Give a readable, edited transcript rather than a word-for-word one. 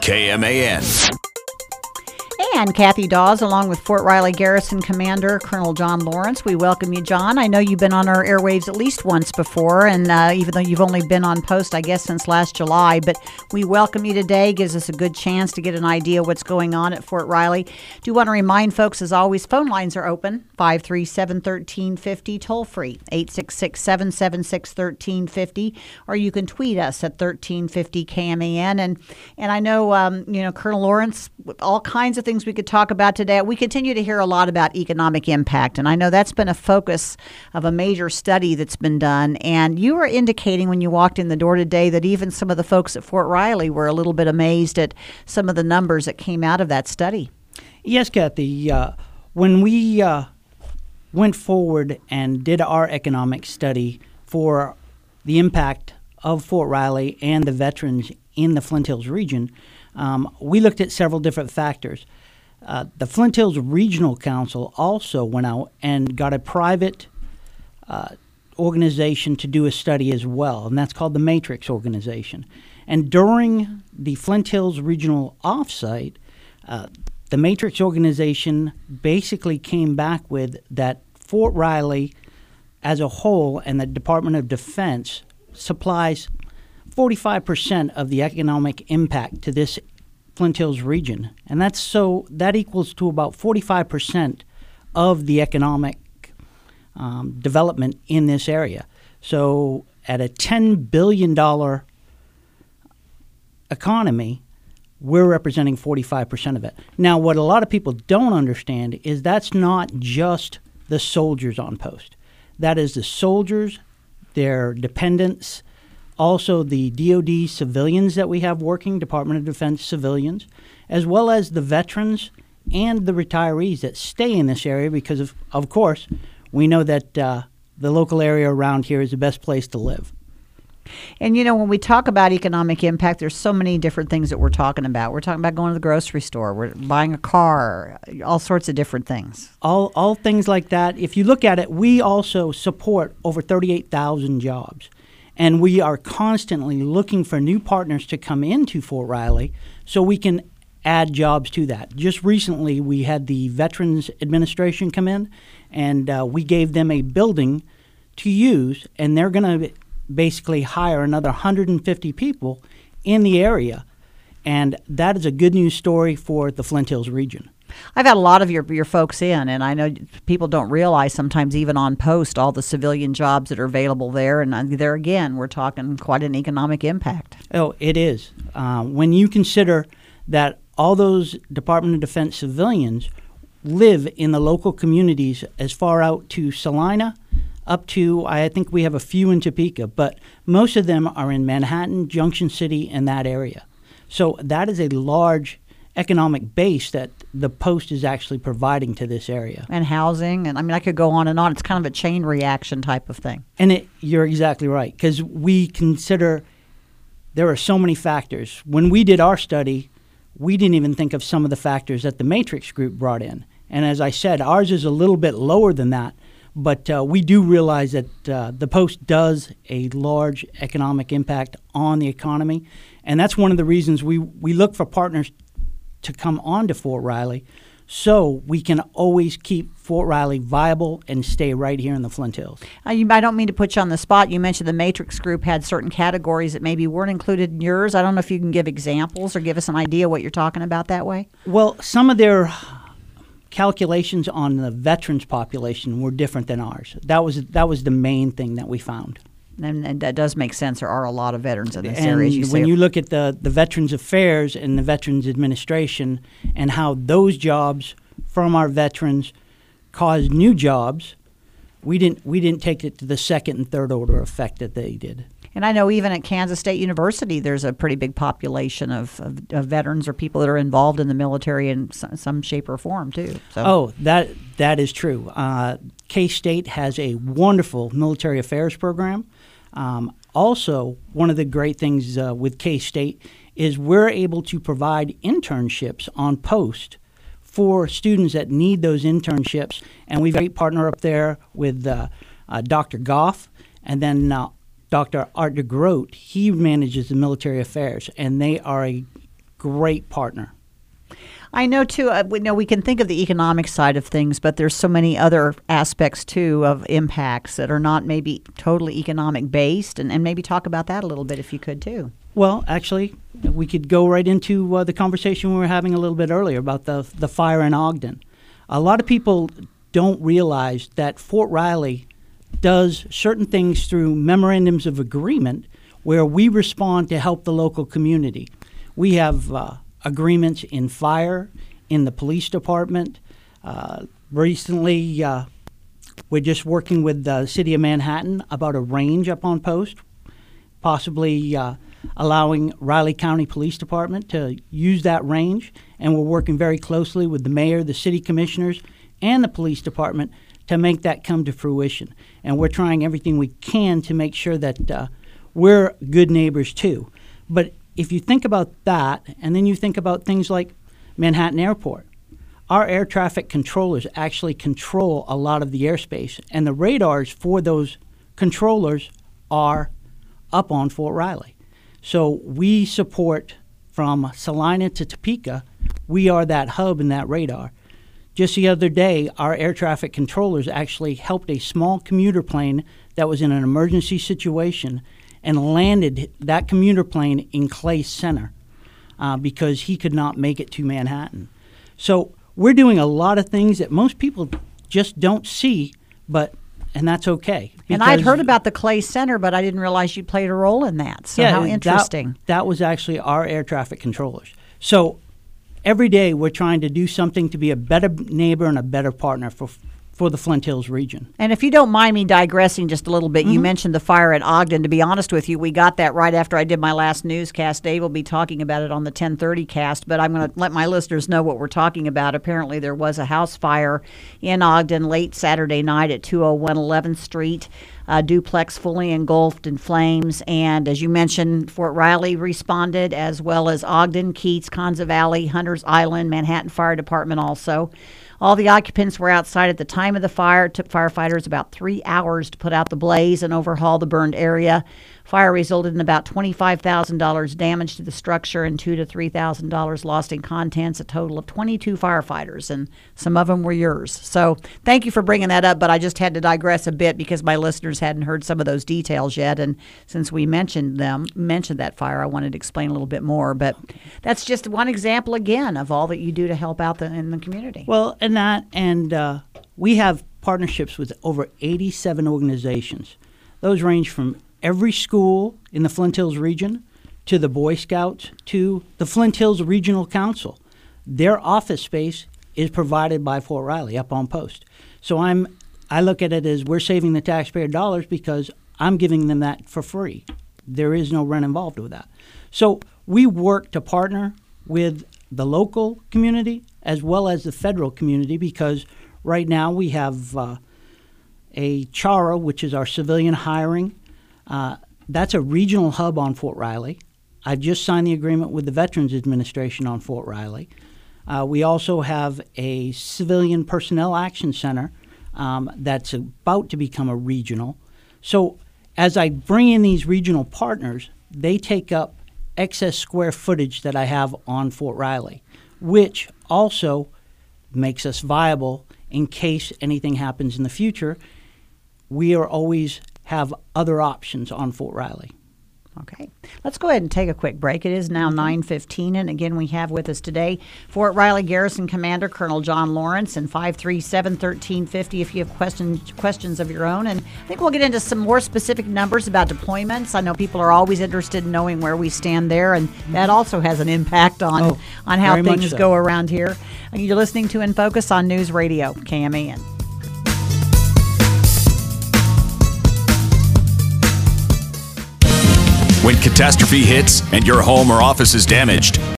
KMAN. And Kathy Dawes, along with Fort Riley Garrison Commander Colonel John Lawrence. We welcome you, John. I know you've been on our airwaves at least once before, and even though you've only been on post, I guess, since last July, but we welcome you today. Gives us a good chance to get an idea of what's going on at Fort Riley. Do want to remind folks, as always, phone lines are open, 537-1350, toll-free, 866-776-1350, or you can tweet us at 1350 KMAN. And I know, Colonel Lawrence, all kinds of things we could talk about today. We continue to hear a lot about economic impact, and I know that's been a focus of a major study that's been done. And you were indicating when you walked in the door today that even some of the folks at Fort Riley were a little bit amazed at some of the numbers that came out of that study. Yes, Kathy. When we went forward and did our economic study for the impact of Fort Riley and the veterans in the Flint Hills region, we looked at several different factors. The Flint Hills Regional Council also went out and got a private organization to do a study as well, and that's called the Matrix Organization. And during the Flint Hills Regional Offsite, the Matrix Organization basically came back with that Fort Riley as a whole and the Department of Defense supplies 45% of the economic impact to this Flint Hills region, and that equals to about 45% of the economic development in this area. So at a $10 billion economy, we're representing 45% of it. Now, what a lot of people don't understand is that's not just the soldiers on post. That is the soldiers, their dependents, also the DOD civilians that we have working, Department of Defense civilians, as well as the veterans and the retirees that stay in this area because, of course, we know that the local area around here is the best place to live. And, when we talk about economic impact, there's so many different things that we're talking about. We're talking about going to the grocery store. We're buying a car, all sorts of different things. All things like that. If you look at it, we also support over 38,000 jobs. And we are constantly looking for new partners to come into Fort Riley so we can add jobs to that. Just recently, we had the Veterans Administration come in, and we gave them a building to use, and they're going to basically hire another 150 people in the area. And that is a good news story for the Flint Hills region. I've had a lot of your folks in, and I know people don't realize sometimes even on post all the civilian jobs that are available there. And there again, we're talking quite an economic impact. Oh, it is. When you consider that all those Department of Defense civilians live in the local communities as far out to Salina, up to, I think we have a few in Topeka, but most of them are in Manhattan, Junction City, and that area. So that is a large economic base that the post is actually providing to this area. And housing, and I could go on and on. It's kind of a chain reaction type of thing. And you're exactly right, because we consider there are so many factors. When we did our study, we didn't even think of some of the factors that the Matrix Group brought in. And as I said, ours is a little bit lower than that, but we do realize that the post does a large economic impact on the economy. And that's one of the reasons we look for partners to come on to Fort Riley so we can always keep Fort Riley viable and stay right here in the Flint Hills. I don't mean to put you on the spot. You mentioned the Matrix Group had certain categories that maybe weren't included in yours. I don't know if you can give examples or give us an idea what you're talking about that way. Well, some of their calculations on the veterans population were different than ours. That was the main thing that we found. And that does make sense. There are a lot of veterans in this area. And when you look at the Veterans Affairs and the Veterans Administration and how those jobs from our veterans caused new jobs, we didn't take it to the second and third order effect that they did. And I know even at Kansas State University, there's a pretty big population of veterans or people that are involved in the military in some shape or form, too. So. Oh, that is true. K-State has a wonderful military affairs program. Also, one of the great things with K-State is we're able to provide internships on post for students that need those internships. And we've got a great partner up there with Dr. Goff, and then Dr. Art DeGroat. He manages the military affairs, and they are a great partner. I know, too, we can think of the economic side of things, but there's so many other aspects, too, of impacts that are not maybe totally economic based, and maybe talk about that a little bit if you could, too. Well, actually, we could go right into the conversation we were having a little bit earlier about the fire in Ogden. A lot of people don't realize that Fort Riley does certain things through memorandums of agreement where we respond to help the local community. We have agreements in fire, in the police department. Recently, we're just working with the city of Manhattan about a range up on Post, possibly allowing Riley County Police Department to use that range. And we're working very closely with the mayor, the city commissioners, and the police department to make that come to fruition. And we're trying everything we can to make sure that we're good neighbors too. But if you think about that, and then you think about things like Manhattan Airport, our air traffic controllers actually control a lot of the airspace, and the radars for those controllers are up on Fort Riley. So we support from Salina to Topeka. We are that hub and that radar. Just the other day, our air traffic controllers actually helped a small commuter plane that was in an emergency situation and landed that commuter plane in Clay Center because he could not make it to Manhattan. So we're doing a lot of things that most people just don't see, and that's okay. And I'd heard about the Clay Center, but I didn't realize you played a role in that. So how interesting. That was actually our air traffic controllers. So every day we're trying to do something to be a better neighbor and a better partner for the Flint Hills region. And if you don't mind me digressing just a little bit, you mentioned the fire at Ogden. To be honest with you, we got that right after I did my last newscast. Dave will be talking about it on the 10:30 cast, but I'm going to let my listeners know what we're talking about. Apparently there was a house fire in Ogden late Saturday night at 201 11th Street. Duplex fully engulfed in flames. And as you mentioned, Fort Riley responded, as well as Ogden, Keats, Conza Valley, Hunters Island, Manhattan Fire Department also. All the occupants were outside at the time of the fire. It took firefighters about 3 hours to put out the blaze and overhaul the burned area. Fire resulted in about $25,000 damage to the structure and $2,000 to $3,000 lost in contents, a total of 22 firefighters, and some of them were yours. So thank you for bringing that up, but I just had to digress a bit because my listeners hadn't heard some of those details yet, and since we mentioned that fire, I wanted to explain a little bit more. But that's just one example, again, of all that you do to help out in the community. Well, and we have partnerships with over 87 organizations. Those range from every school in the Flint Hills region to the Boy Scouts to the Flint Hills Regional Council. Their office space is provided by Fort Riley up on Post. So I look at it as we're saving the taxpayer dollars because I'm giving them that for free. There is no rent involved with that. So we work to partner with the local community as well as the federal community because right now we have a CHARA, which is our civilian hiring. That's a regional hub on Fort Riley. I just signed the agreement with the Veterans Administration on Fort Riley. We also have a civilian personnel action center that's about to become a regional. So as I bring in these regional partners, they take up excess square footage that I have on Fort Riley, which also makes us viable in case anything happens in the future. We are always have other options on Fort Riley. Okay. Let's go ahead and take a quick break. It is now 9:15, and again, we have with us today Fort Riley Garrison Commander Colonel John Lawrence, and 537-1350 if you have questions of your own. And I think we'll get into some more specific numbers about deployments. I know people are always interested in knowing where we stand there, and that also has an impact on how things go around here. You're listening to In Focus on News Radio, KMAN. When catastrophe hits and your home or office is damaged,